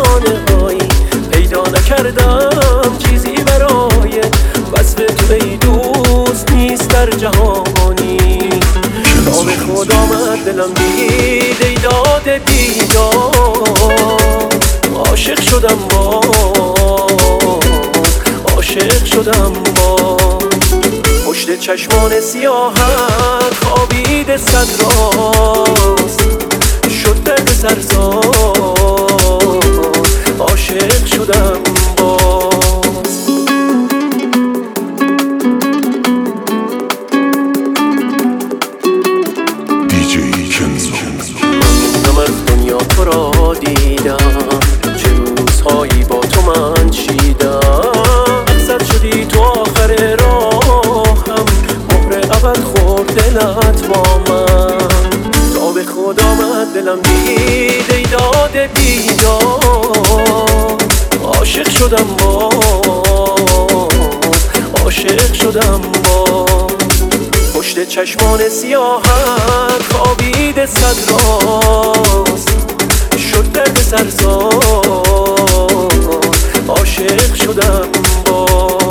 بهانه هایی پیدا نکردم چیزی برای وصف تو ای دوست نیست در جهانی. تا به خود آمد دلم دید ای داد دیدار، عاشق شدم عاشق شدم پشت چشمان سیاهت خوابیده صد راست شد درد سرزار، عاشق شدم ممنونم از دنیا تو را دیدم، چه روزهایی با تو من چیدم. مقصد شدی تو آخر راهم، مهر ابد خورد دلت با من. تا به خود آمد دلم دید ای داد بیدار، عاشق شدم عاشق شدم پشت چشمان سیاهت خوابیده صد راست شد درد سرزار، عاشق شدم